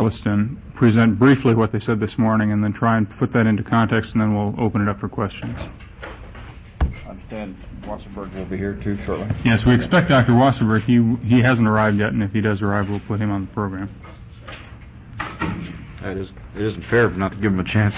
Eccleston present briefly what they said this morning and then try and put that into context, and then we'll open it up for questions. I understand Wasserberg will be here too shortly. Yes, we expect Dr. Wasserberg. He hasn't arrived yet, and if he does arrive, we'll put him on the program. It isn't fair not to give him a chance.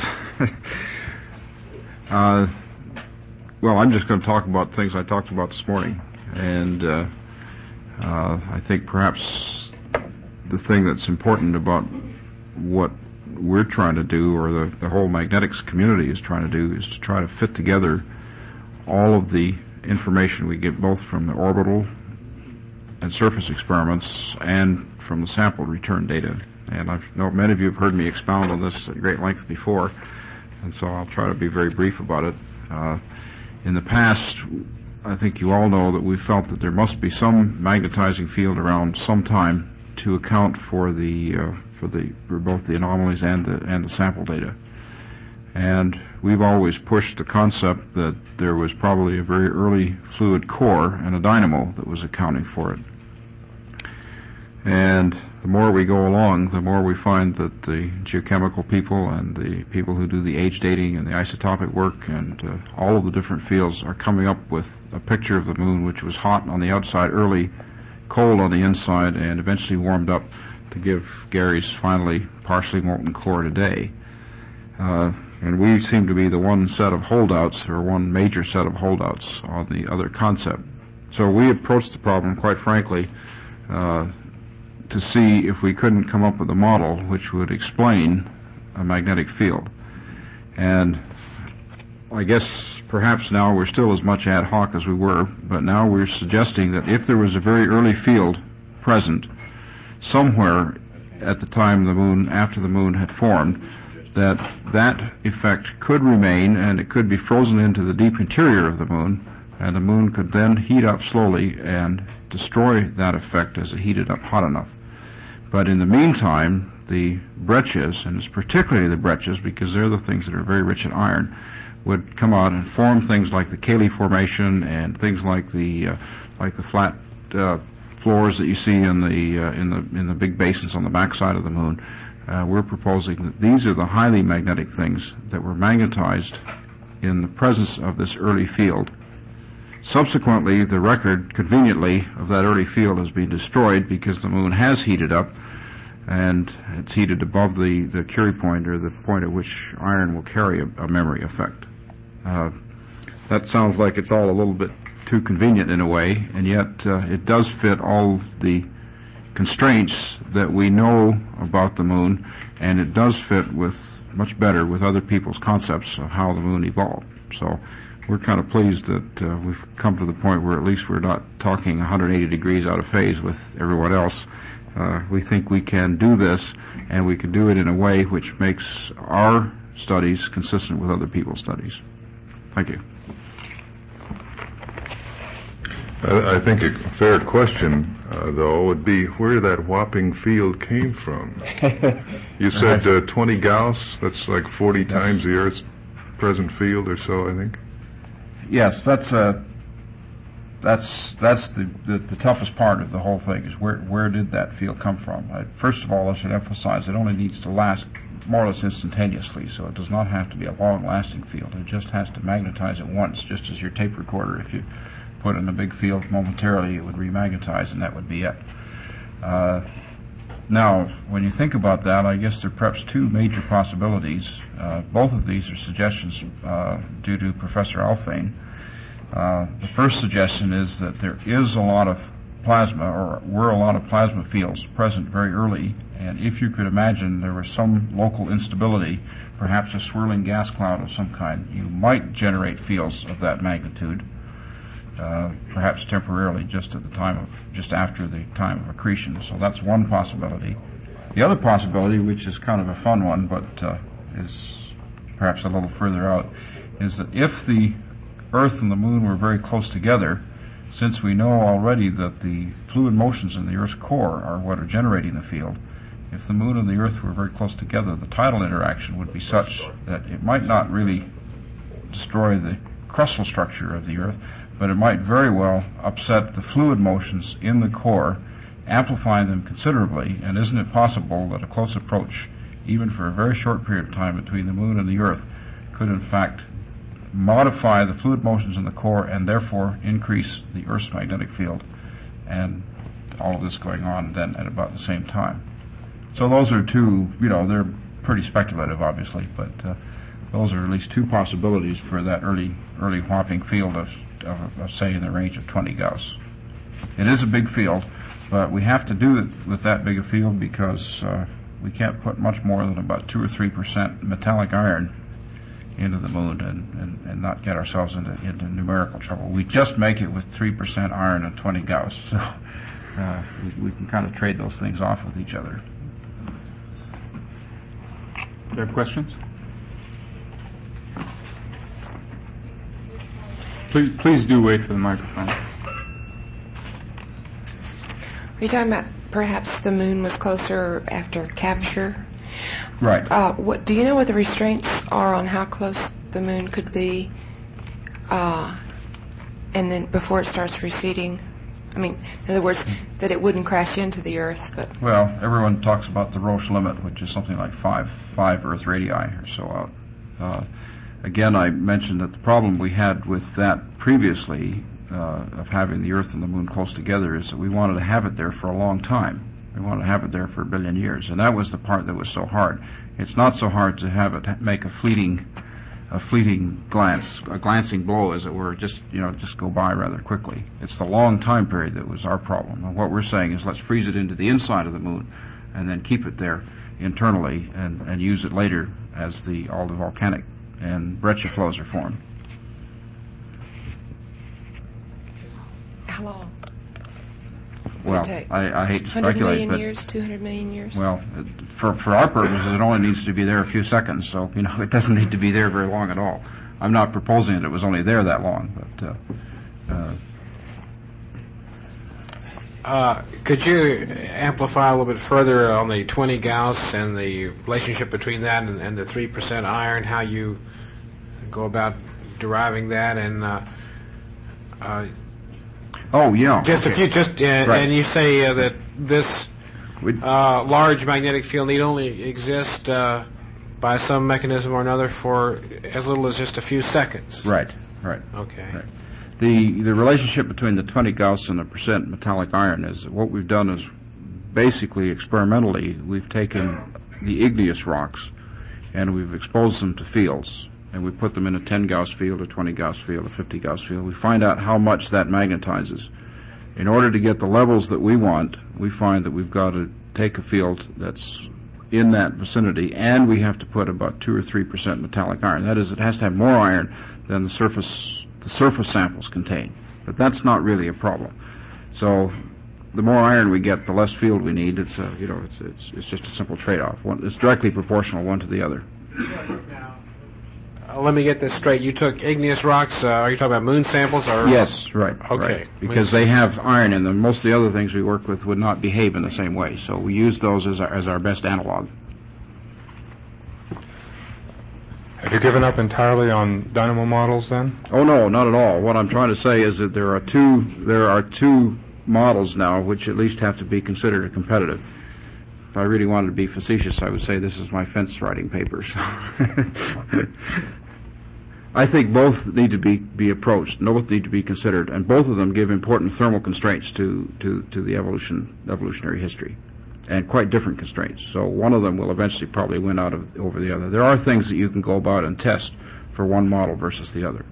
Well, I'm just going to talk about things I talked about this morning, and I think perhaps the thing that's important about what we're trying to do, or the whole magnetics community is trying to do, is to try to fit together all of the information we get both from the orbital and surface experiments and from the sample return data. And I know many of you have heard me expound on this at great length before, and so I'll try to be very brief about it. In the past, I think you all know that we felt that there must be some magnetizing field around sometime to account for both the anomalies and the sample data. And we've always pushed the concept that there was probably a very early fluid core and a dynamo that was accounting for it. And the more we go along, the more we find that the geochemical people and the people who do the age dating and the isotopic work and all of the different fields are coming up with a picture of the moon which was hot on the outside early, cold on the inside, and eventually warmed up to give Gary's finally partially molten core today. And we seem to be the one set of holdouts, or one major set of holdouts on the other concept. So we approached the problem, quite frankly, to see if we couldn't come up with a model which would explain a magnetic field. And I guess perhaps now we're still as much ad hoc as we were, but now we're suggesting that if there was a very early field present somewhere at the time the moon, after the moon had formed, that effect could remain, and it could be frozen into the deep interior of the moon, and the moon could then heat up slowly and destroy that effect as it heated up hot enough. But in the meantime, the breccias, and it's particularly the breccias because they're the things that are very rich in iron, would come out and form things like the Cayley Formation and things like the flat floors that you see in the big basins on the backside of the moon. We're proposing that these are the highly magnetic things that were magnetized in the presence of this early field. Subsequently, the record, conveniently, of that early field has been destroyed because the moon has heated up, and it's heated above the Curie point, or the point at which iron will carry a memory effect. That sounds like it's all a little bit too convenient in a way, and yet it does fit all the constraints that we know about the moon, and it does fit with much better with other people's concepts of how the moon evolved. So we're kind of pleased that we've come to the point where at least we're not talking 180 degrees out of phase with everyone else. We think we can do this, and we can do it in a way which makes our studies consistent with other people's studies. Thank you. I think a fair question, though, would be where that whopping field came from. You said 20 Gauss, that's like 40 times the Earth's present field or so, I think. Yes, that's the toughest part of the whole thing, is where did that field come from? First of all, I should emphasize it only needs to last more or less instantaneously, so it does not have to be a long-lasting field. It just has to magnetize at once, just as your tape recorder, if you put in a big field momentarily, it would remagnetize, and that would be it. Now, when you think about that, I guess there are perhaps two major possibilities. Both of these are suggestions due to Professor Alfvén. The first suggestion is that there is a lot of plasma, or were a lot of plasma fields present very early, and if you could imagine there was some local instability, perhaps a swirling gas cloud of some kind, you might generate fields of that magnitude, perhaps temporarily, just after the time of accretion. So that's one possibility. The other possibility, which is kind of a fun one, but is perhaps a little further out, is that if the Earth and the Moon were very close together, since we know already that the fluid motions in the Earth's core are what are generating the field, if the Moon and the Earth were very close together, the tidal interaction would be such that it might not really destroy the crustal structure of the Earth, but it might very well upset the fluid motions in the core amplifying them considerably, and isn't it possible that a close approach, even for a very short period of time between the Moon and the Earth, could in fact modify the fluid motions in the core and therefore increase the Earth's magnetic field, and all of this going on then at about the same time? So those are two, they're pretty speculative, obviously, but those are at least two possibilities for that early whopping field of say, in the range of 20 Gauss. It is a big field, but we have to do it with that big a field because we can't put much more than about 2 or 3% metallic iron into the Moon and not get ourselves into numerical trouble. We just make it with 3% iron and 20 Gauss, so we can kind of trade those things off with each other. Do you have questions? Please do wait for the microphone. Are you talking about perhaps the Moon was closer after capture? Right. Do you know what the restraints are on how close the Moon could be, and then before it starts receding? I mean, in other words, that it wouldn't crash into the Earth, but... Well, everyone talks about the Roche limit, which is something like 5 Earth radii or so out. Again, I mentioned that the problem we had with that previously, of having the Earth and the Moon close together, is that we wanted to have it there for a long time. We wanted to have it there for 1 billion years, and that was the part that was so hard. It's not so hard to have it make a fleeting glance, a glancing blow, as it were, just go by rather quickly. It's the long time period that was our problem. And what we're saying is let's freeze it into the inside of the Moon and then keep it there internally and use it later as all the volcanic and breccia flows are formed. How long? Well, I hate to speculate, 100 million but years, 200 million years? well, for our purposes, it only needs to be there a few seconds, so it doesn't need to be there very long at all. I'm not proposing that it was only there that long, but could you amplify a little bit further on the 20 Gauss and the relationship between that and the 3% iron, how you go about deriving that, and oh yeah, just okay. Right. And you say that this large magnetic field need only exist by some mechanism or another for as little as just a few seconds. Right. Okay. Right. The relationship between the 20 Gauss and the percent metallic iron is what we've done is basically experimentally we've taken the igneous rocks and we've exposed them to fields, and we put them in a 10 Gauss field, a 20 Gauss field, a 50 Gauss field. We find out how much that magnetizes. In order to get the levels that we want, we find that we've got to take a field that's in that vicinity, and we have to put about 2 or 3% metallic iron. That is, it has to have more iron than the surface samples contain. But that's not really a problem. So the more iron we get, the less field we need. It's it's just a simple trade-off. It's directly proportional one to the other. Let me get this straight. You took igneous rocks. Are you talking about moon samples? Or? Yes, right. Okay. Right. Because they have iron in them. Most of the other things we work with would not behave in the same way. So we use those as our best analog. Have you given up entirely on dynamo models then? Oh no, not at all. What I'm trying to say is that there are two models now which at least have to be considered competitive. If I really wanted to be facetious, I would say this is my fence riding papers. I think both need to be approached, both need to be considered, and both of them give important thermal constraints to the evolutionary history, and quite different constraints. So one of them will eventually probably win over the other. There are things that you can go about and test for one model versus the other.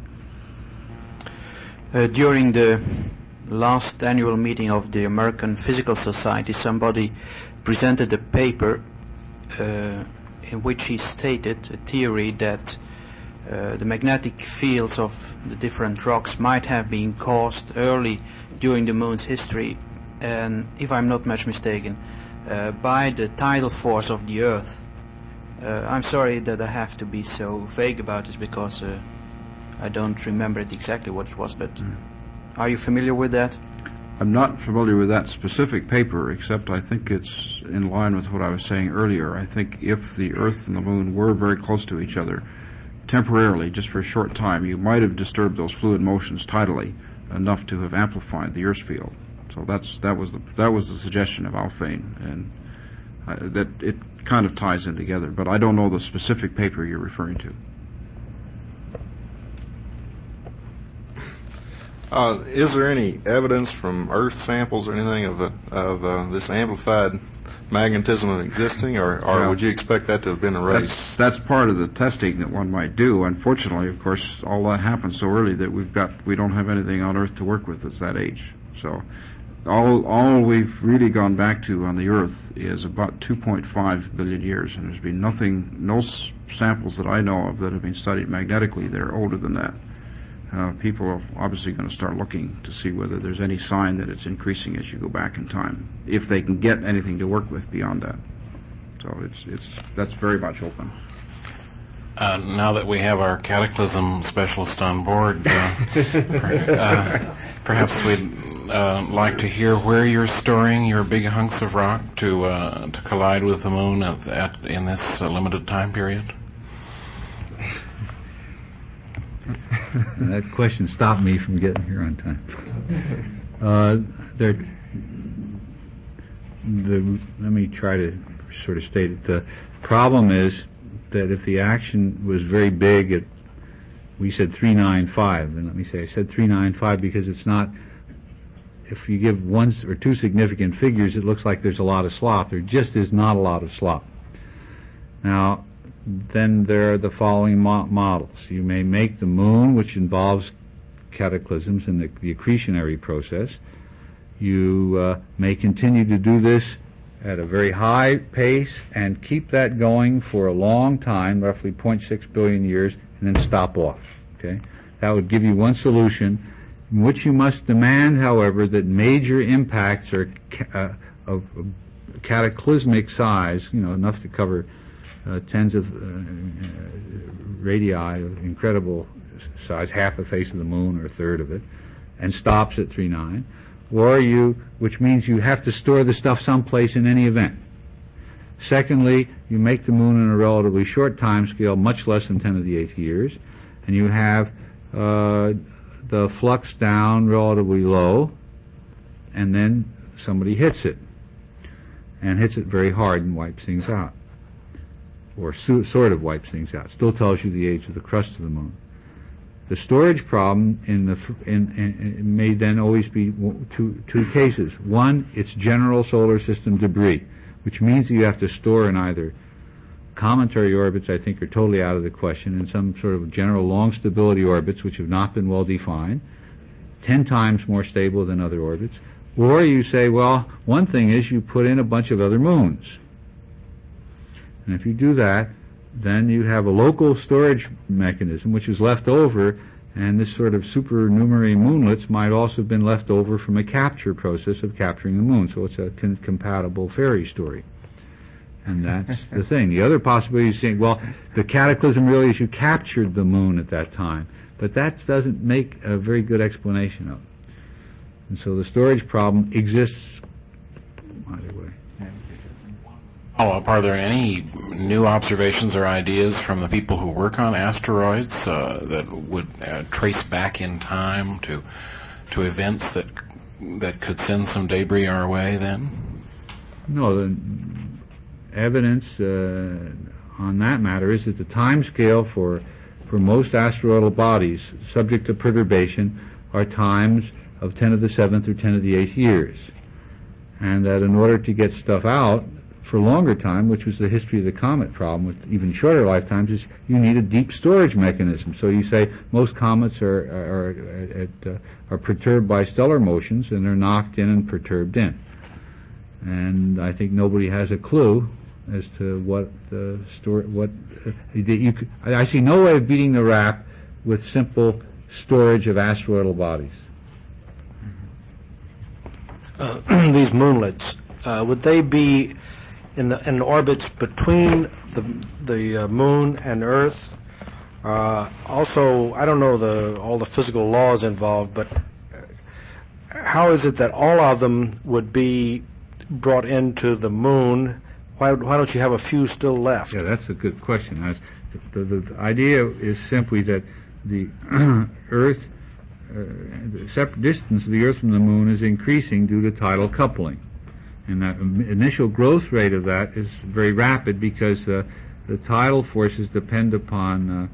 So. During the last annual meeting of the American Physical Society, somebody presented a paper in which he stated a theory that the magnetic fields of the different rocks might have been caused early during the Moon's history, and if I'm not much mistaken, by the tidal force of the Earth. I'm sorry that I have to be so vague about this because I don't remember it exactly what it was, but are you familiar with that? I'm not familiar with that specific paper, except I think it's in line with what I was saying earlier. I think if the Earth and the Moon were very close to each other, temporarily, just for a short time, you might have disturbed those fluid motions tidally enough to have amplified the Earth's field. So that was the suggestion of Alfvén, and that it kind of ties in together. But I don't know the specific paper you're referring to. Is there any evidence from Earth samples or anything of this amplified magnetism existing, or would you expect that to have been erased? That's part of the testing that one might do. Unfortunately, of course, all that happened so early that we don't have anything on Earth to work with at that age. So all we've really gone back to on the Earth is about 2.5 billion years, and there's been no samples that I know of that have been studied magnetically that are older than that. People are obviously going to start looking to see whether there's any sign that it's increasing as you go back in time, if they can get anything to work with beyond that. So that's very much open. Now that we have our cataclysm specialist on board, perhaps we'd like to hear where you're storing your big hunks of rock to collide with the moon in this limited time period. That question stopped me from getting here on time. Let me try to sort of state it. The problem is that if the action was very big, we said 395, and let me say I said 395 because it's not. If you give one or two significant figures, it looks like there's a lot of slop. There just is not a lot of slop. Now, then there are the following models. You may make the moon, which involves cataclysms and the accretionary process. You may continue to do this at a very high pace and keep that going for a long time, roughly 0.6 billion years, and then stop off. Okay, that would give you one solution, in which you must demand, however, that major impacts are of cataclysmic size, enough to cover tens of radii of incredible size, half the face of the moon or a third of it, and stops at 3.9, which means you have to store the stuff someplace in any event. Secondly, you make the moon in a relatively short time scale, much less than 10 to the 8th years, and you have the flux down relatively low, and then somebody hits it very hard and wipes things out. Or sort of wipes things out. Still tells you the age of the crust of the moon. The storage problem may then always be two cases. One, it's general solar system debris, which means that you have to store in either cometary orbits, I think, are totally out of the question, and some sort of general long stability orbits, which have not been well defined, 10 times more stable than other orbits. Or you say, well, one thing is you put in a bunch of other moons. And if you do that, then you have a local storage mechanism which is left over, and this sort of supernumerary moonlets might also have been left over from a capture process of capturing the moon. So it's a compatible fairy story. And that's the thing. The other possibility is saying, well, the cataclysm really is you captured the moon at that time. But that doesn't make a very good explanation of it. And so the storage problem exists either way. Are there any new observations or ideas from the people who work on asteroids that would trace back in time to events that could send some debris our way then? No, the evidence on that matter is that the time scale for most asteroidal bodies subject to perturbation are times of 10 to the 7th or 10 to the 8th years. And that in order to get stuff out for longer time, which was the history of the comet problem with even shorter lifetimes, is you need a deep storage mechanism. So you say most comets are perturbed by stellar motions, and they're knocked in and perturbed in. And I think nobody has a clue as to what the story. I see no way of beating the rap with simple storage of asteroidal bodies. These moonlets, would they be in orbits between the moon and Earth? Also, I don't know all the physical laws involved, but how is it that all of them would be brought into the moon? Why don't you have a few still left? Yeah, that's a good question. The idea is simply that the Earth the separate distance of the Earth from the Moon is increasing due to tidal coupling. And that initial growth rate of that is very rapid because the tidal forces depend upon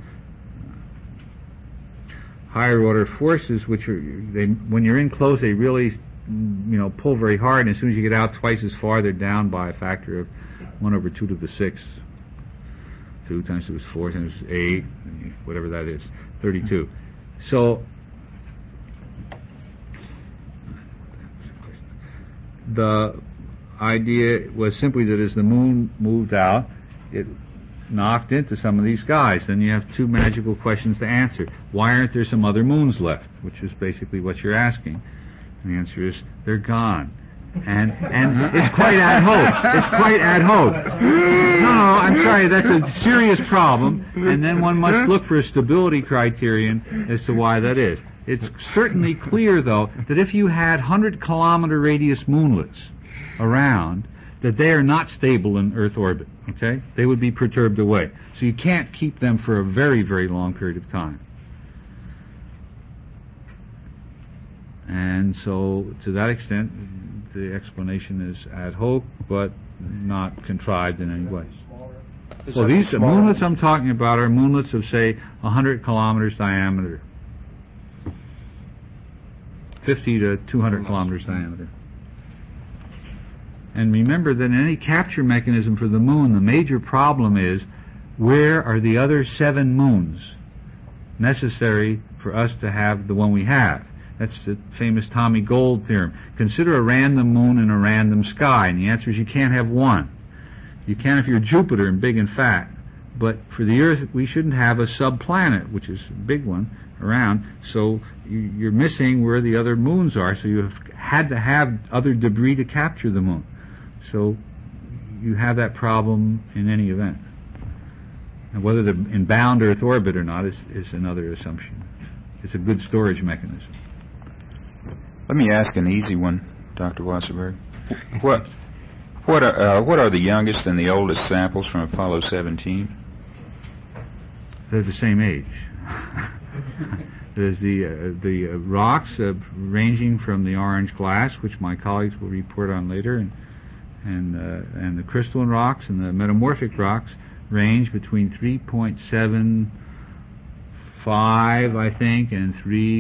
higher order forces, which are, when you're in close, they really, pull very hard, and as soon as you get out twice as far, they're down by a factor of 1/2⁶. 2 times 2 is 4 times 8, whatever that is, 32. So the idea was simply that as the moon moved out, it knocked into some of these guys. Then you have two magical questions to answer. Why aren't there some other moons left? Which is basically what you're asking. And the answer is, they're gone. And it's quite ad hoc. It's quite ad hoc. No, I'm sorry, that's a serious problem. And then one must look for a stability criterion as to why that is. It's certainly clear, though, that if you had 100-kilometer radius moonlets around, that they are not stable in Earth orbit, okay? They would be perturbed away. So you can't keep them for a very, very long period of time. And so, to that extent, the explanation is ad hoc, but not contrived in any way. Well, these moonlets I'm talking about are moonlets of, say, 100 kilometers diameter. 50 to 200 kilometers diameter. And remember that in any capture mechanism for the moon, the major problem is, where are the other 7 moons necessary for us to have the one we have? That's the famous Tommy Gold theorem. Consider a random moon in a random sky, and the answer is you can't have one. You can if you're Jupiter and big and fat, but for the Earth, we shouldn't have a subplanet, which is a big one, around, so you're missing where the other moons are, so you have had to have other debris to capture the moon. So you have that problem in any event. And whether they're in bound Earth orbit or not is another assumption. It's a good storage mechanism. Let me ask an easy one, Dr. Wasserberg. What are the youngest and the oldest samples from Apollo 17? They're the same age. There's the rocks ranging from the orange glass, which my colleagues will report on later, and the crystalline rocks and the metamorphic rocks range between 3.75, I think, and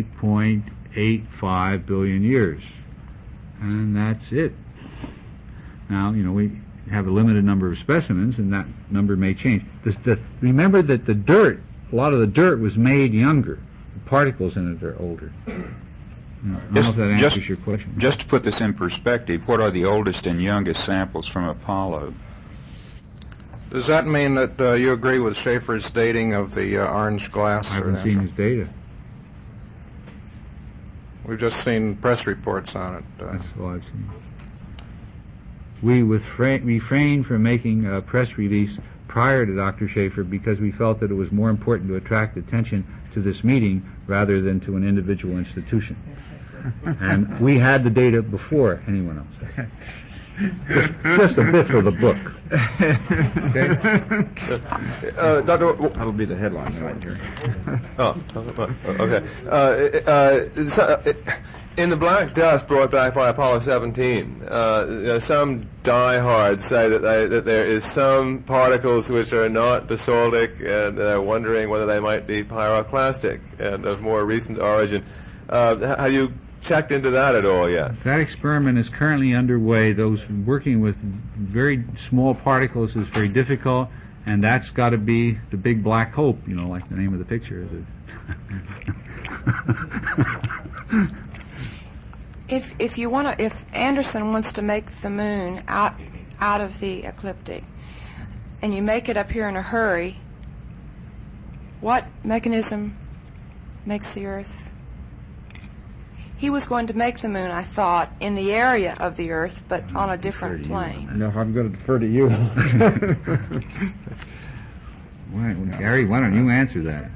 3.85 billion years. And that's it. Now, we have a limited number of specimens, and that number may change. Remember that the dirt, a lot of the dirt was made younger. The particles in it are older. I don't know if that answers your question. Just to put this in perspective, what are the oldest and youngest samples from Apollo? Does that mean that you agree with Schaefer's dating of the orange glass? I haven't seen his data. We've just seen press reports on it. That's all I've seen. We refrained from making a press release prior to Dr. Schaefer because we felt that it was more important to attract attention to this meeting rather than to an individual institution. And we had the data before anyone else. Just a bit for the book. Okay? Dr. That'll be the headline right here. Okay. In the black dust brought back by Apollo 17, some diehards say that there is some particles which are not basaltic, and they're wondering whether they might be pyroclastic and of more recent origin. Have you checked into that at all yet? That experiment is currently underway. Those working with very small particles is very difficult, and that's got to be the big black hope, like the name of the picture. If Anderson wants to make the moon out of the ecliptic, and you make it up here in a hurry, what mechanism makes the Earth? He was going to make the moon, I thought, in the area of the Earth, but on a different plane. No, I'm going to defer to you. Gary, why don't you answer that?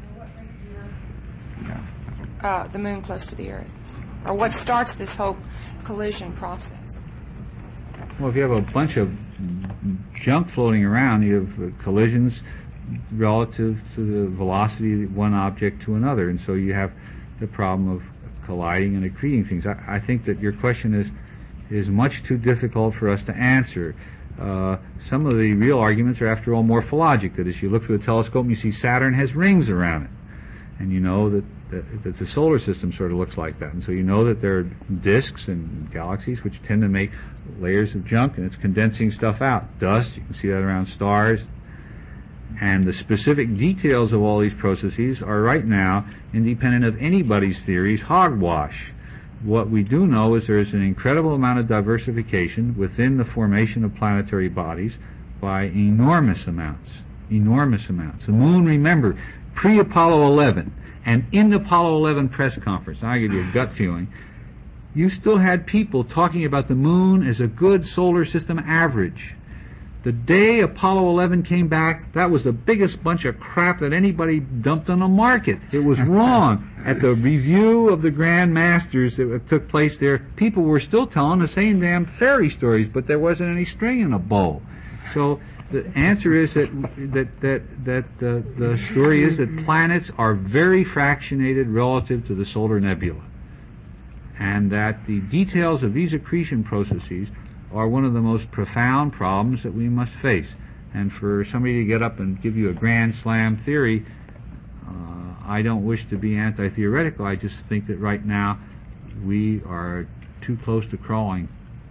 The moon close to the Earth. Or what starts this whole collision process? Well, if you have a bunch of junk floating around, you have collisions relative to the velocity of one object to another, and so you have the problem of colliding and accreting things. I think that your question is much too difficult for us to answer. Some of the real arguments are, after all, morphologic. That as you look through the telescope and you see Saturn has rings around it, and you know that the solar system sort of looks like that. And so you know that there are disks and galaxies which tend to make layers of junk, and it's condensing stuff out. Dust, you can see that around stars. And the specific details of all these processes are right now, independent of anybody's theories, hogwash. What we do know is there is an incredible amount of diversification within the formation of planetary bodies by enormous amounts. Enormous amounts. The moon, remember, pre-Apollo 11 and in the Apollo 11 press conference, I'll give you a gut feeling, you still had people talking about the moon as a good solar system average. The day Apollo 11 came back, that was the biggest bunch of crap that anybody dumped on the market. It was wrong. At the review of the Grand Masters that took place there, people were still telling the same damn fairy stories, but there wasn't any string in a bow. So the answer is that the story is that planets are very fractionated relative to the solar nebula, and that the details of these accretion processes are one of the most profound problems that we must face. And for somebody to get up and give you a grand slam theory, I don't wish to be anti-theoretical. I just think that right now we are too close to crawling.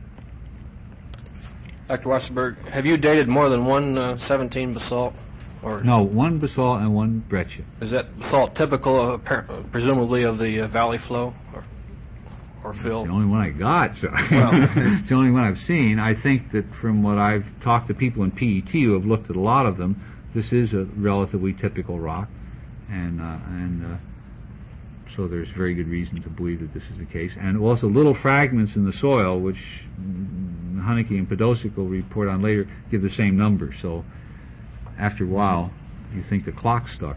Dr. Wasserberg, have you dated more than one 17 basalt? Or no, one basalt and one breccia. Is that basalt typical, presumably, of the valley flow? Or Phil? It's the only one I got, so it's the only one I've seen. I think that from what I've talked to people in PET who have looked at a lot of them, this is a relatively typical rock, and so there's very good reason to believe that this is the case. And also little fragments in the soil, which Haneke and Podolsek will report on later, give the same number. So after a while, you think the clock stuck.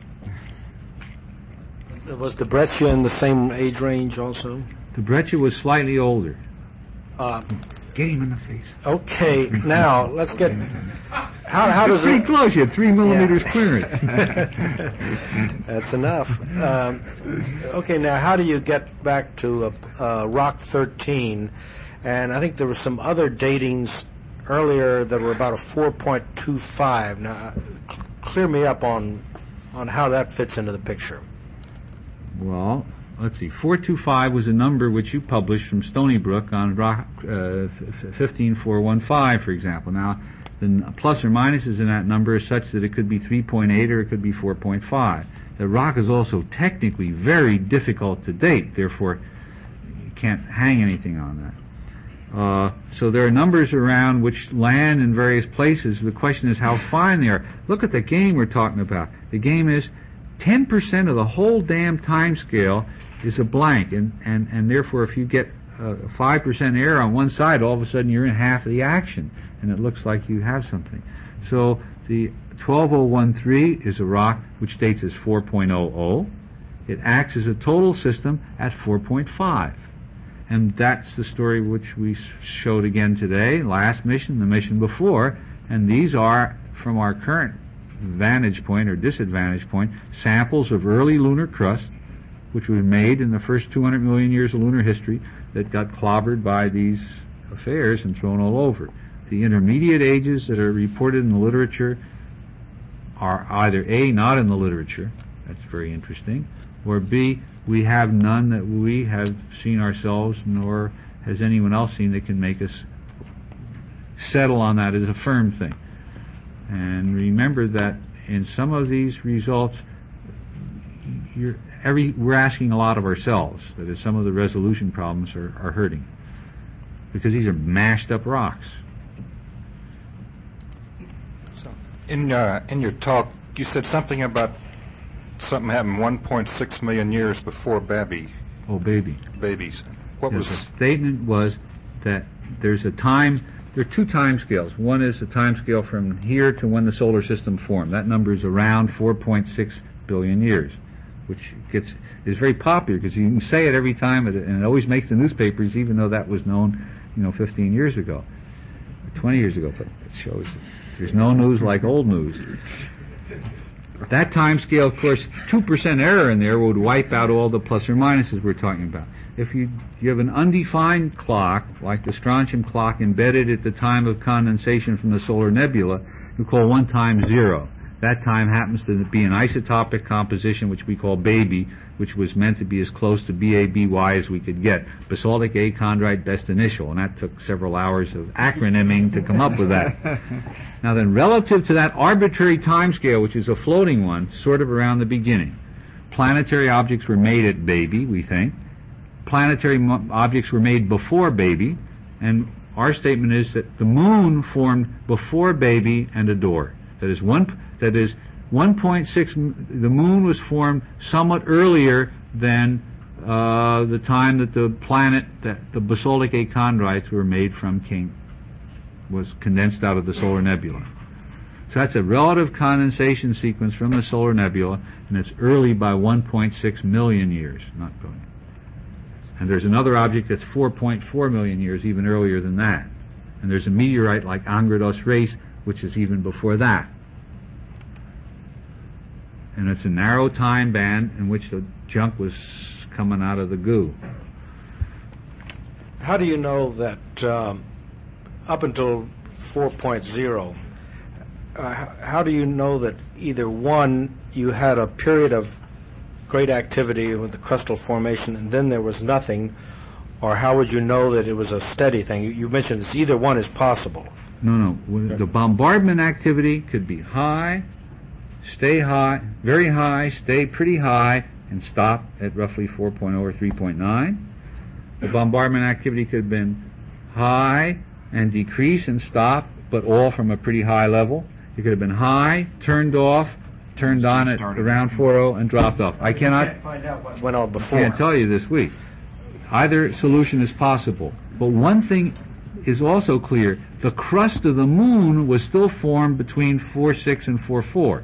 Was the breccia in the same age range also? The breccia was slightly older. Get him in the face. Okay, now let's get. How does pretty close? You had 3 millimeters clearance. That's enough. Okay, now how do you get back to Rock 13? And I think there were some other datings earlier that were about a 4.25. Now, clear me up on how that fits into the picture. Well, let's see. 425 was a number which you published from Stony Brook on Rock 15415, for example. Now, the plus or minuses in that number is such that it could be 3.8 or it could be 4.5. The rock is also technically very difficult to date, therefore you can't hang anything on that. So there are numbers around which land in various places. The question is how fine they are. Look at the game we're talking about. The game is 10% of the whole damn time scale is a blank, and therefore if you get 5% error on one side, all of a sudden you're in half of the action, and it looks like you have something. So the 12013 is a rock which dates as 4.00. It acts as a total system at 4.5. And that's the story which we showed again today, last mission, the mission before, and these are, from our current vantage point or disadvantage point, samples of early lunar crust, which was made in the first 200 million years of lunar history, that got clobbered by these affairs and thrown all over. The intermediate ages that are reported in the literature are either A, not in the literature, that's very interesting, or B, we have none that we have seen ourselves, nor has anyone else seen that can make us settle on that as a firm thing. And remember that in some of these results, we're asking a lot of ourselves. That is, some of the resolution problems are hurting, because these are mashed up rocks. So, in your talk, you said something about something happened 1.6 million years before babies. What was the statement? Was that there's a time. There are two time scales. One is the time scale from here to when the solar system formed. That number is around 4.6 billion years, which is very popular because you can say it every time, and it always makes the newspapers, even though that was known, 15 years ago, or 20 years ago. But it shows that there's no news like old news. That time scale, of course, 2% error in there would wipe out all the plus or minuses we're talking about. If you have an undefined clock, like the strontium clock embedded at the time of condensation from the solar nebula, we call one time 0. That time happens to be an isotopic composition, which we call baby, which was meant to be as close to BABY as we could get. Basaltic achondrite best initial, and that took several hours of acronyming to come up with that. Now then, relative to that arbitrary time scale, which is a floating one, sort of around the beginning, planetary objects were made at baby, we think. Planetary objects were made before baby, and our statement is that the moon formed before baby and a door. That is 1.6. The moon was formed somewhat earlier than the time that the planet, that the basaltic achondrites were made from, was condensed out of the solar nebula. So that's a relative condensation sequence from the solar nebula, and it's early by 1.6 million years, not billion. And there's another object that's 4.4 million years, even earlier than that. And there's a meteorite like Engrados Reis, which is even before that. And it's a narrow time band in which the junk was coming out of the goo. How do you know that up until 4.0, how do you know that either one, you had a period of great activity with the crustal formation and then there was nothing, or how would you know that it was a steady thing? You mentioned this, either one is possible. No. The bombardment activity could be high, stay high, very high, stay pretty high, and stop at roughly 4.0 or 3.9. The bombardment activity could have been high and decrease and stop, but all from a pretty high level. It could have been high, turned off, turned on at around 4.0 and dropped off. I cannot find out what went on before. I can't tell you this week. Either solution is possible. But one thing is also clear. The crust of the moon was still formed between 4.6 and 4.4.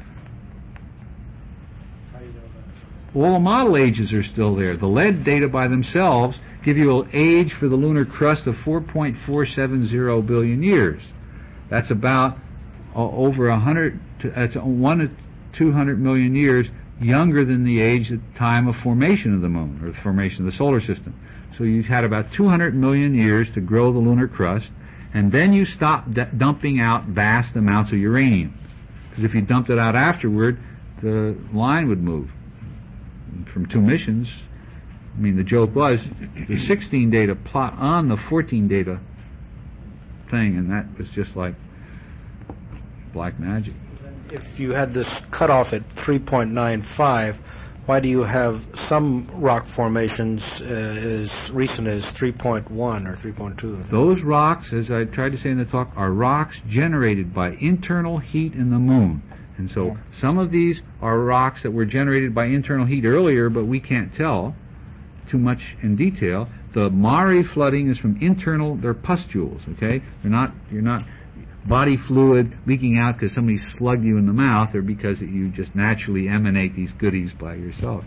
All the model ages are still there. The lead data by themselves give you an age for the lunar crust of 4.470 billion years. That's about over 100, that's 1 to 200 million years younger than the age at the time of formation of the moon, or the formation of the solar system. So you've had about 200 million years to grow the lunar crust, and then you stop dumping out vast amounts of uranium. Because if you dumped it out afterward, the line would move. From 2 missions, I mean, the joke was the 16 data plot on the 14 data thing, and that was just like black magic. If you had this cutoff at 3.95, why do you have some rock formations as recent as 3.1 or 3.2? Those rocks, as I tried to say in the talk, are rocks generated by internal heat in the moon. And so some of these are rocks that were generated by internal heat earlier, but we can't tell too much in detail. The Mare flooding is from internal, they're pustules, okay? You're not body fluid leaking out because somebody slugged you in the mouth, or because you just naturally emanate these goodies by yourself.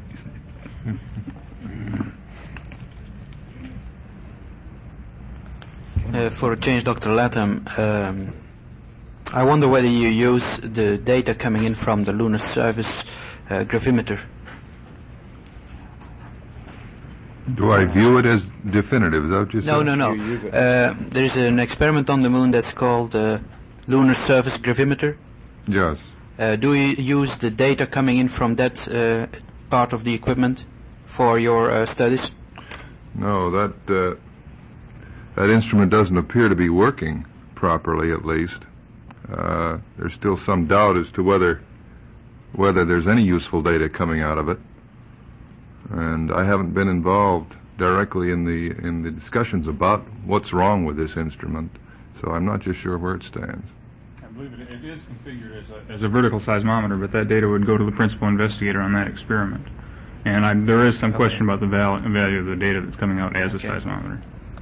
For a change, Dr. Latham, I wonder whether you use the data coming in from the lunar surface gravimeter. Do I view it as definitive? Is that what you said? No. There is an experiment on the moon that's called lunar surface gravimeter. Yes. Do you use the data coming in from that part of the equipment for your studies? No, that instrument doesn't appear to be working properly, at least. There's still some doubt as to whether there's any useful data coming out of it. And I haven't been involved directly in the discussions about what's wrong with this instrument, so I'm not just sure where it stands. I believe it is configured as a vertical seismometer, but that data would go to the principal investigator on that experiment. And there is some question about the value of the data that's coming out as a seismometer.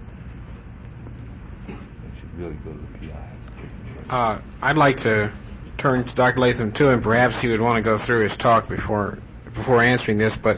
I'd like to turn to Dr. Latham too, and perhaps he would want to go through his talk before answering this, but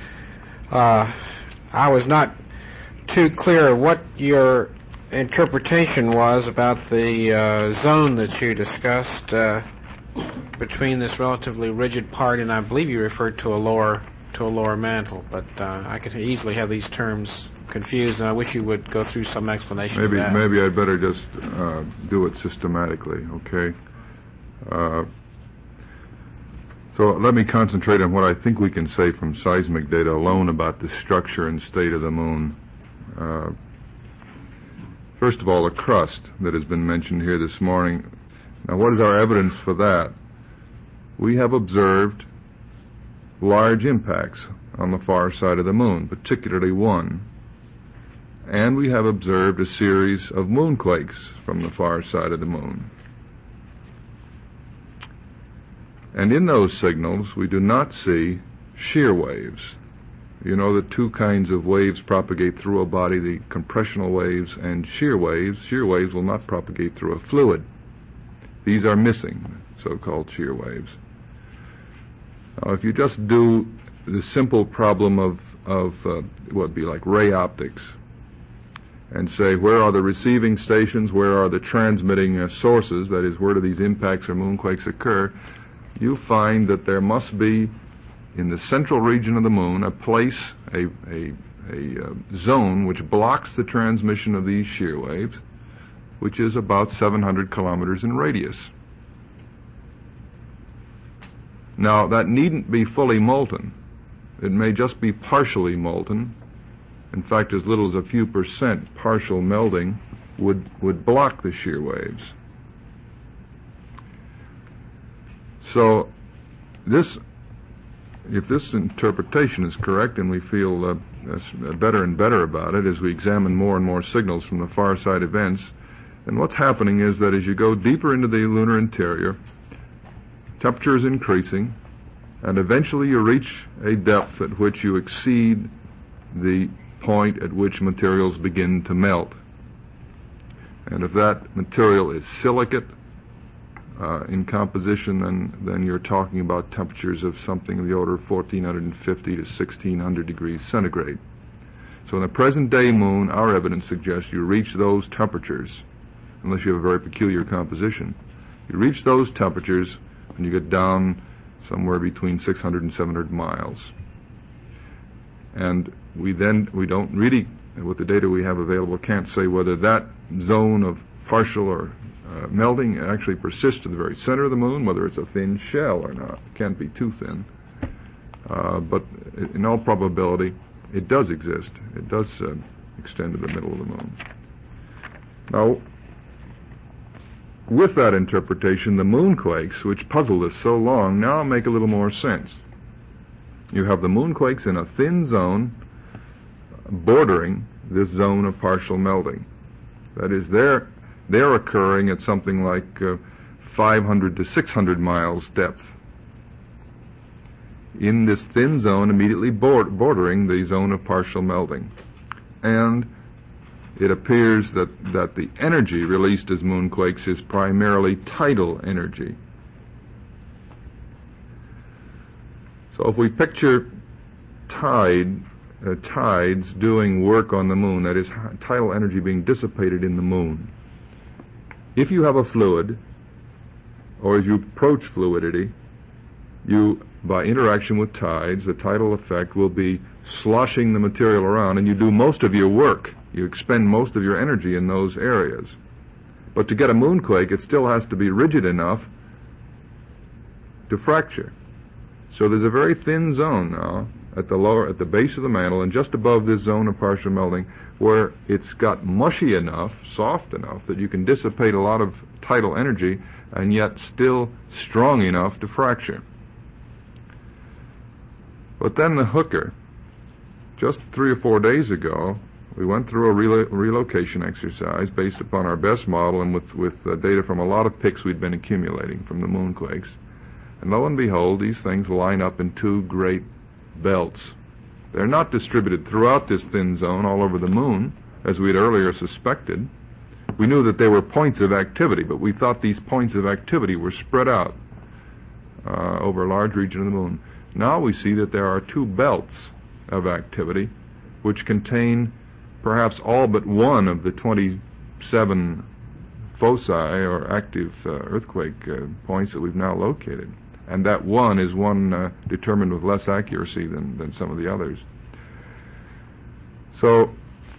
I was not too clear what your interpretation was about the zone that you discussed between this relatively rigid part, and I believe you referred to a lower mantle, but I could easily have these terms confused, and I wish you would go through some explanation of that. Maybe I'd better just do it systematically, okay? So let me concentrate on what I think we can say from seismic data alone about the structure and state of the moon. First of all, the crust that has been mentioned here this morning. Now, what is our evidence for that? We have observed large impacts on the far side of the moon, particularly one. And we have observed a series of moonquakes from the far side of the moon. And in those signals, we do not see shear waves. You know that two kinds of waves propagate through a body, the compressional waves and shear waves. Shear waves will not propagate through a fluid. These are missing, so-called shear waves. Now, if you just do the simple problem of what would be like ray optics, and say, where are the receiving stations, where are the transmitting sources, that is, where do these impacts or moonquakes occur, you find that there must be, in the central region of the moon, a place, a zone which blocks the transmission of these shear waves, which is about 700 kilometers in radius. Now, that needn't be fully molten. It may just be partially molten. In fact, as little as a few percent partial melding would block the shear waves. So if this interpretation is correct, and we feel better and better about it as we examine more and more signals from the far side events, then what's happening is that as you go deeper into the lunar interior, temperature is increasing, and eventually you reach a depth at which you exceed the point at which materials begin to melt. And if that material is silicate in composition, then you're talking about temperatures of something of the order of 1450 to 1600 degrees centigrade. So in the present day moon, our evidence suggests you reach those temperatures, unless you have a very peculiar composition. You reach those temperatures and you get down somewhere between 600 and 700 miles. And we don't really, with the data we have available, can't say whether that zone of partial or melting actually persists to the very center of the moon, whether it's a thin shell or not. It can't be too thin. But in all probability, it does exist. It does extend to the middle of the moon. Now, with that interpretation, the moonquakes, which puzzled us so long, now make a little more sense. You have the moonquakes in a thin zone bordering this zone of partial melting. That is, they're occurring at something like 500 to 600 miles depth in this thin zone immediately bordering the zone of partial melting. And it appears that the energy released as moonquakes is primarily tidal energy. So if we picture tides doing work on the moon, that is, tidal energy being dissipated in the moon, if you have a fluid, or as you approach fluidity, you, by interaction with tides, the tidal effect will be sloshing the material around, and you do most of your work. You expend most of your energy in those areas. But to get a moonquake, it still has to be rigid enough to fracture. So there's a very thin zone now at the base of the mantle and just above this zone of partial melting where it's got mushy enough, soft enough, that you can dissipate a lot of tidal energy and yet still strong enough to fracture. But then the hooker, just 3 or 4 days ago, we went through a relocation exercise based upon our best model and with data from a lot of pics we'd been accumulating from the moonquakes. And lo and behold, these things line up in 2 great belts. They're not distributed throughout this thin zone all over the moon, as we had earlier suspected. We knew that there were points of activity, but we thought these points of activity were spread out over a large region of the moon. Now we see that there are 2 belts of activity which contain perhaps all but one of the 27 foci or active earthquake points that we've now located. And that one is one determined with less accuracy than some of the others. So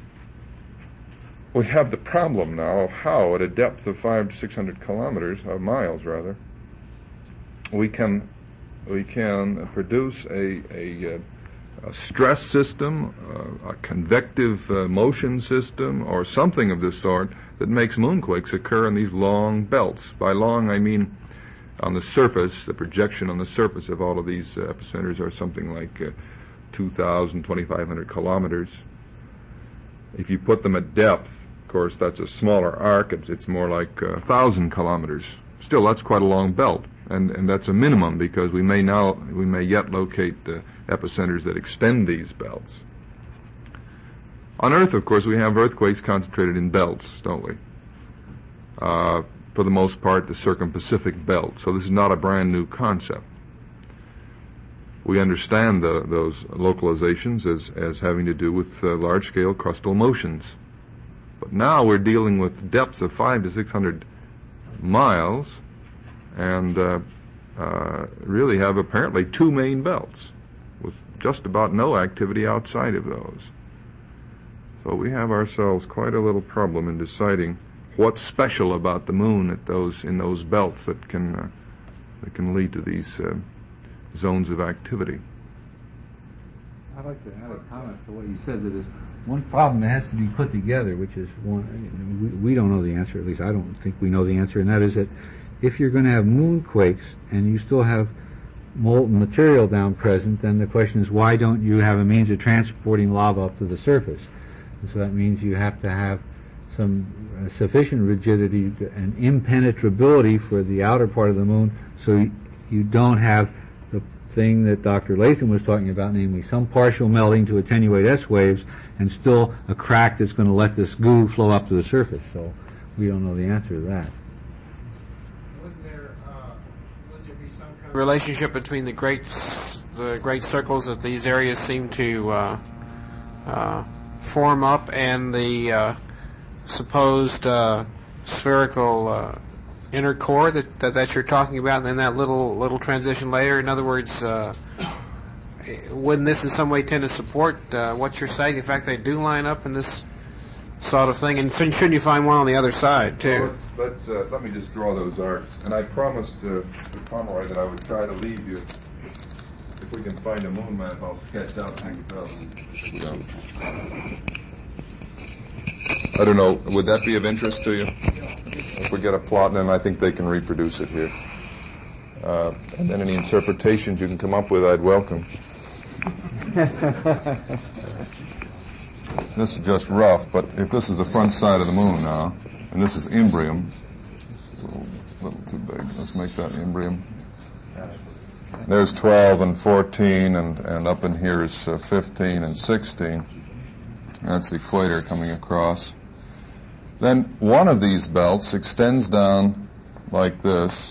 we have the problem now of how, at a depth of 500 to 600 kilometers, miles rather, we can produce a stress system, a convective motion system, or something of this sort that makes moonquakes occur in these long belts. By long, I mean on the surface, the projection on the surface of all of these epicenters are something like 2,000, 2,500 kilometers. If you put them at depth, of course, that's a smaller arc. It's more like 1,000 kilometers. Still, that's quite a long belt, and that's a minimum because we may yet locate epicenters that extend these belts. On Earth, of course, we have earthquakes concentrated in belts, don't we? For the most part, the circum-Pacific belt. So this is not a brand new concept. We understand those localizations as having to do with large-scale crustal motions. But now we're dealing with depths of 500 to 600 miles and really have apparently two main belts with just about no activity outside of those. So we have ourselves quite a little problem in deciding what's special about the moon in those belts that can lead to these zones of activity. I'd like to add a comment to what you said. That is one problem that has to be put together, which is one we don't know the answer. At least I don't think we know the answer, and that is that if you're going to have moonquakes and you still have molten material down present, then the question is why don't you have a means of transporting lava up to the surface? And so that means you have to have some sufficient rigidity and impenetrability for the outer part of the moon, so you don't have the thing that Dr. Latham was talking about, namely some partial melting to attenuate S waves and still a crack that's going to let this goo flow up to the surface. So we don't know the answer to that. Would there be some kind of relationship between the great circles that these areas seem to form up and the supposed spherical inner core that you're talking about, and then that little transition layer? In other words, wouldn't this in some way tend to support what you're saying? In fact, they do line up in this sort of thing, and shouldn't you find one on the other side too? Well, let me just draw those arcs, and I promised to Pomeroy that I would try to leave you. If we can find a moon map, I'll sketch out those. I don't know, would that be of interest to you? If we get a plot, then I think they can reproduce it here. And then any interpretations you can come up with, I'd welcome. This is just rough, but if this is the front side of the moon now, and this is Imbrium, a little too big, let's make that Imbrium. There's 12 and 14, and up in here is 15 and 16. That's the equator coming across. Then one of these belts extends down like this,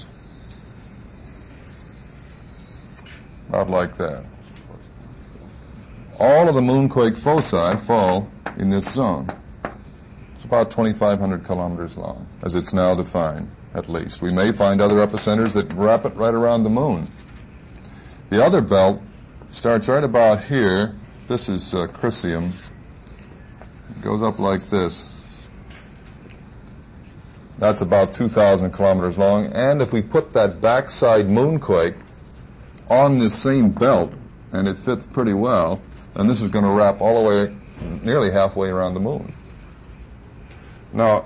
about like that. All of the moonquake foci fall in this zone. It's about 2,500 kilometers long, as it's now defined, at least. We may find other epicenters that wrap it right around the moon. The other belt starts right about here. This is Chrysium. It goes up like this. That's about 2,000 kilometers long. And if we put that backside moonquake on this same belt, and it fits pretty well, then this is going to wrap all the way, nearly halfway around the moon. Now,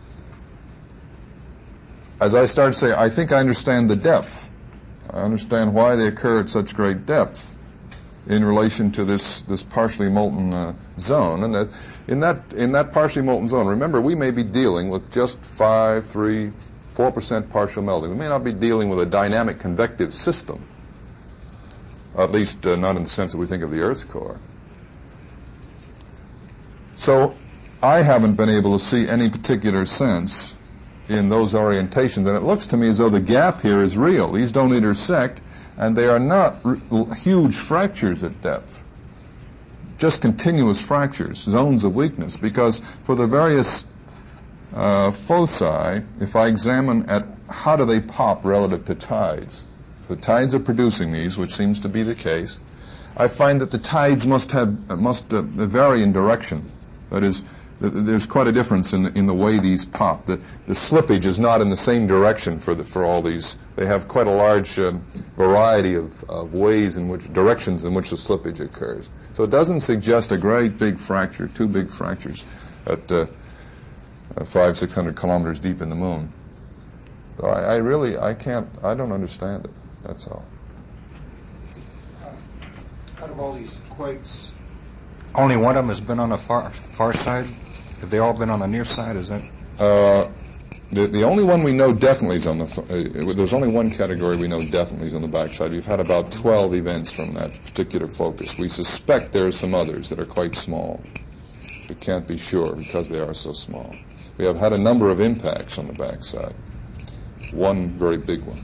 as I start to say, I think I understand the depth. I understand why they occur at such great depth in relation to this partially molten zone. And that in that partially molten zone, remember, we may be dealing with just 5, 3, 4% partial melting. We may not be dealing with a dynamic convective system, at least not in the sense that we think of the Earth's core. So I haven't been able to see any particular sense in those orientations, and it looks to me as though the gap here is real. These don't intersect, and they are not huge fractures at depth, just continuous fractures, zones of weakness, because for the various foci, if I examine at how do they pop relative to tides, if the tides are producing these, which seems to be the case, I find that the tides must vary in direction. That is, there's quite a difference in the way these pop. The slippage is not in the same direction for all these. They have quite a large variety of ways in which directions in which the slippage occurs. So it doesn't suggest a great big fracture, two big fractures at 500-600 kilometers deep in the moon. So I don't understand it. That's all. Out of all these quakes, only one of them has been on the far side? Have they all been on the near side? Is that? The only one we know definitely is on the. There's only one category we know definitely is on the backside. We've had about 12 events from that particular focus. We suspect there are some others that are quite small. We can't be sure because they are so small. We have had a number of impacts on the backside. One very big one.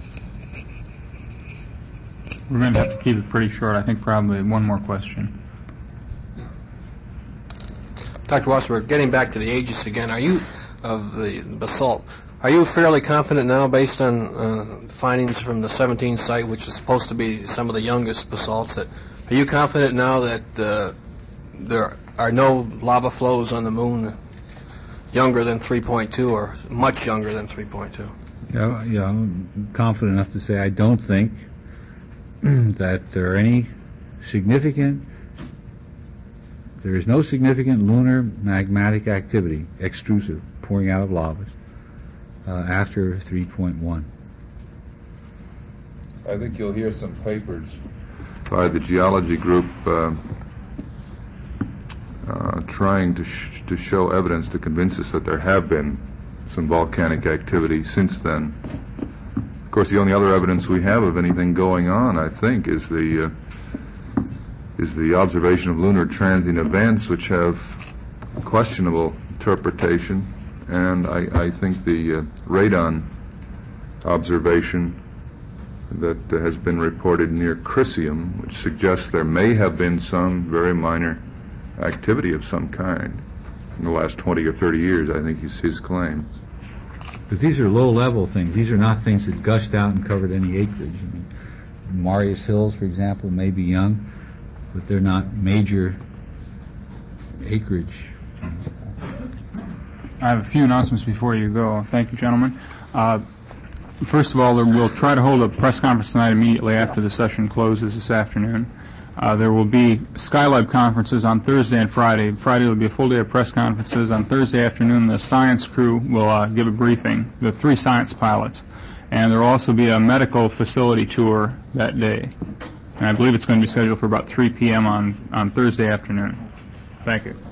We're going to have to keep it pretty short. I think probably one more question. Dr. Wasserberg, getting back to the ages again, are you, of the basalt, are you fairly confident now, based on findings from the 17 site, which is supposed to be some of the youngest basalts, are you confident now that there are no lava flows on the moon younger than 3.2 or much younger than 3.2? Yeah, I'm confident enough to say I don't think that there are any significant. There is no significant lunar magmatic activity, extrusive, pouring out of lavas, after 3.1. I think you'll hear some papers by the geology group trying to show evidence to convince us that there have been some volcanic activity since then. Of course, the only other evidence we have of anything going on, I think, is the observation of lunar transient events, which have questionable interpretation, and I think the radon observation that has been reported near Crisium, which suggests there may have been some very minor activity of some kind in the last 20 or 30 years, I think is his claim. But these are low-level things. These are not things that gushed out and covered any acreage. I mean, Marius Hills, for example, may be young, but they're not major acreage. I have a few announcements before you go. Thank you, gentlemen. First of all, we'll try to hold a press conference tonight immediately after the session closes this afternoon. There will be Skylab conferences on Thursday and Friday. Friday will be a full day of press conferences. On Thursday afternoon, the science crew will give a briefing, the 3 science pilots. And there will also be a medical facility tour that day. And I believe it's going to be scheduled for about 3 p.m. on Thursday afternoon. Thank you.